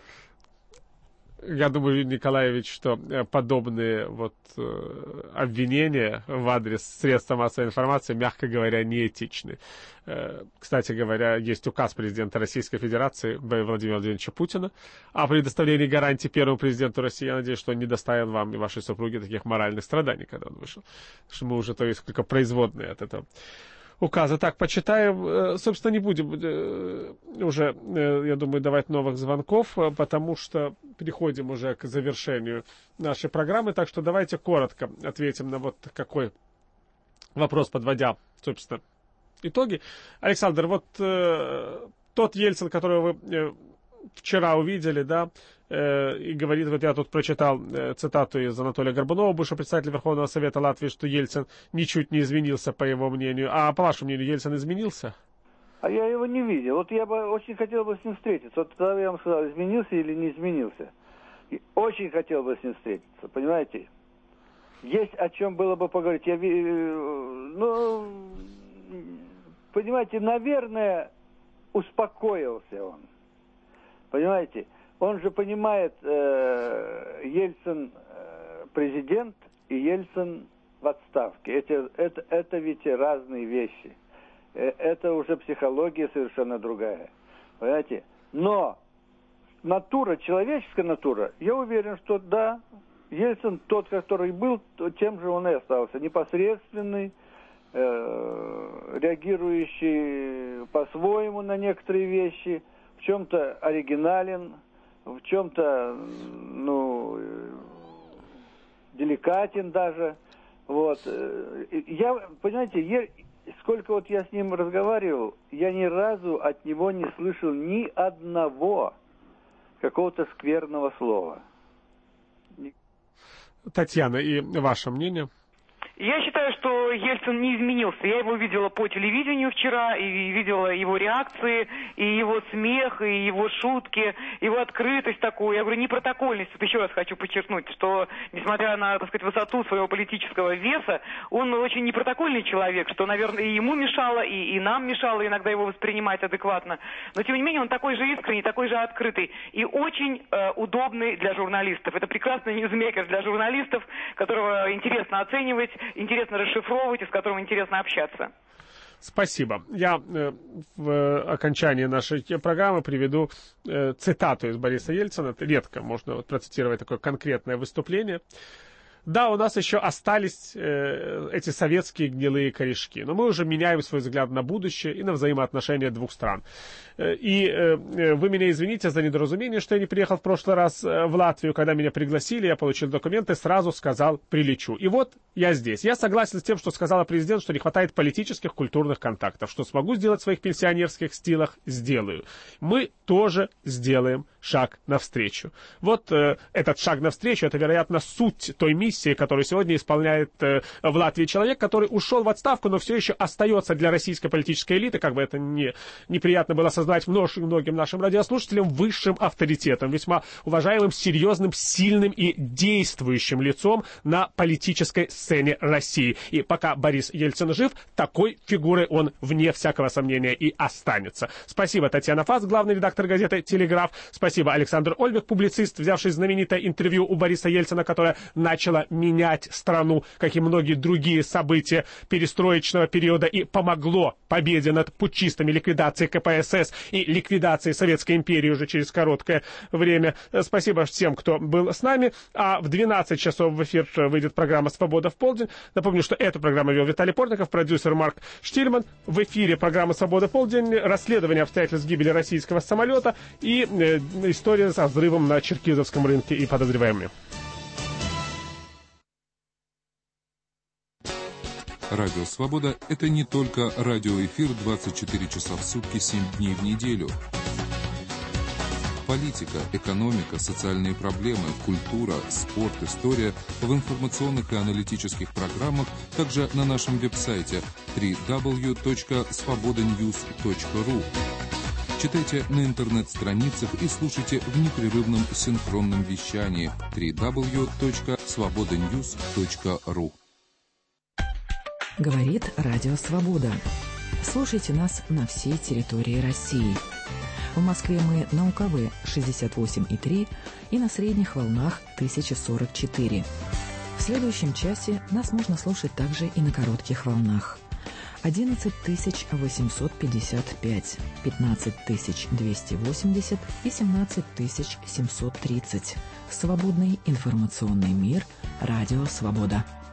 Я думаю, Юрий Николаевич, что подобные вот э, обвинения в адрес средств массовой информации, мягко говоря, неэтичны. Э, кстати говоря, есть указ президента Российской Федерации Владимира Владимировича Путина о предоставлении гарантий первому президенту России. Я надеюсь, что он не доставил вам и вашей супруге таких моральных страданий, когда он вышел. Потому что мы уже, то есть, только производные от этого указа. Так, почитаем. Собственно, не будем уже, я думаю, давать новых звонков, потому что переходим уже к завершению нашей программы. Так что давайте коротко ответим на вот какой вопрос, подводя, собственно, итоги. Александр, вот тот Ельцин, которого вы вчера увидели, да, э, и говорит, вот я тут прочитал э, цитату из Анатолия Горбунова, бывшего председателя Верховного Совета Латвии, что Ельцин ничуть не изменился, по его мнению. А по вашему мнению, Ельцин изменился? А я его не видел. Вот я бы очень хотел бы с ним встретиться. Вот тогда я вам сказал, изменился или не изменился. И очень хотел бы с ним встретиться, понимаете? Есть о чем было бы поговорить. Я, ну, понимаете, наверное, успокоился он. Понимаете? Он же понимает, э, Ельцин э, президент и Ельцин в отставке. Эти, это, это ведь разные вещи. Э, это уже психология совершенно другая. Понимаете? Но натура, человеческая натура, я уверен, что да, Ельцин тот, который был, тем же он и остался. Непосредственный, э, реагирующий по-своему на некоторые вещи, в чем-то оригинален, в чем-то, ну, деликатен даже. Вот. Я, понимаете, я, сколько вот я с ним разговаривал, я ни разу от него не слышал ни одного какого-то скверного слова. Татьяна, и ваше мнение? Я считаю, что Ельцин не изменился. Я его видела по телевидению вчера, и видела его реакции, и его смех, и его шутки, его открытость такую. Я говорю, не протокольность. Вот еще раз хочу подчеркнуть, что, несмотря на, так сказать, высоту своего политического веса, он очень непротокольный человек, что, наверное, и ему мешало, и, и нам мешало иногда его воспринимать адекватно. Но, тем не менее, он такой же искренний, такой же открытый и очень э, удобный для журналистов. Это прекрасный ньюсмейкер для журналистов, которого интересно оценивать, интересно расшифровывать и с которым интересно общаться. Спасибо. Я э, в окончании нашей программы приведу э, цитату из Бориса Ельцина. Это редко можно вот, процитировать такое конкретное выступление. Да, у нас еще остались э, эти советские гнилые корешки, но мы уже меняем свой взгляд на будущее и на взаимоотношения двух стран. Э, и э, вы меня извините за недоразумение, что я не приехал в прошлый раз в Латвию. Когда меня пригласили, я получил документы, сразу сказал, прилечу. И вот я здесь. Я согласен с тем, что сказала президент, что не хватает политических, культурных контактов. Что смогу сделать в своих пенсионерских стилах, сделаю. Мы тоже сделаем шаг навстречу. Вот э, этот шаг навстречу, это, вероятно, суть той миссии, которую сегодня исполняет э, в Латвии человек, который ушел в отставку, но все еще остается для российской политической элиты, как бы это не, неприятно было создать многим нашим радиослушателям, высшим авторитетом, весьма уважаемым, серьезным, сильным и действующим лицом на политической сцене России. И пока Борис Ельцин жив, такой фигурой он, вне всякого сомнения, и останется. Спасибо, Татьяна Фас, главный редактор газеты «Телеграф». Спасибо, Александр Ольбек, публицист, взявший знаменитое интервью у Бориса Ельцина, которое начало менять страну, как и многие другие события перестроечного периода, и помогло победе над путчистами, ликвидации ка пэ эс эс и ликвидации Советской империи уже через короткое время. Спасибо всем, кто был с нами. А в двенадцать часов в эфир выйдет программа «Свобода в полдень». Напомню, что эту программу вел Виталий Портников, продюсер Марк Штильман. В эфире программа «Свобода в полдень», расследование обстоятельств гибели российского самолета и э, история со взрывом на Черкизовском рынке и подозреваемыми. Радио «Свобода» — это не только радиоэфир двадцать четыре часа в сутки, семь дней в неделю. Политика, экономика, социальные проблемы, культура, спорт, история в информационных и аналитических программах, также на нашем веб-сайте дабл-ю дабл-ю дабл-ю точка свобода ньюс точка ру. Читайте на интернет-страницах и слушайте в непрерывном синхронном вещании дабл-ю дабл-ю дабл-ю точка свобода ньюс точка ру. Говорит Радио Свобода. Слушайте нас на всей территории России. В Москве мы на УКВ шестьдесят восемь и три и на средних волнах тысяча сорок четыре. В следующем часе нас можно слушать также и на коротких волнах. одиннадцать тысяч восемьсот пятьдесят пять, пятнадцать тысяч двести восемьдесят и семнадцать тысяч семьсот тридцать. Свободный информационный мир. Радио Свобода.